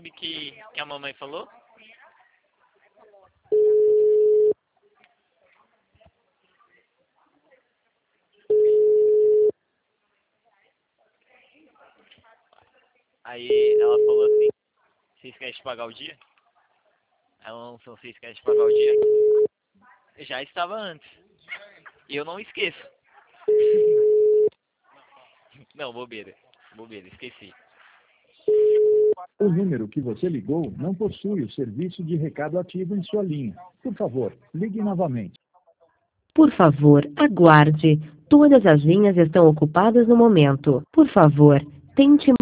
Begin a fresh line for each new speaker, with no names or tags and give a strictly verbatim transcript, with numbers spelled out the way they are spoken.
sabe que, que a mamãe falou? Aí ela falou assim, você esquece de pagar o dia? Ela não falou, você esquece de pagar o dia? Já estava antes. E eu não esqueço. Não, bobeira. Bobeira, esqueci.
O número que você ligou não possui o serviço de recado ativo em sua linha. Por favor, ligue novamente.
Por favor, aguarde. Todas as linhas estão ocupadas no momento. Por favor, tente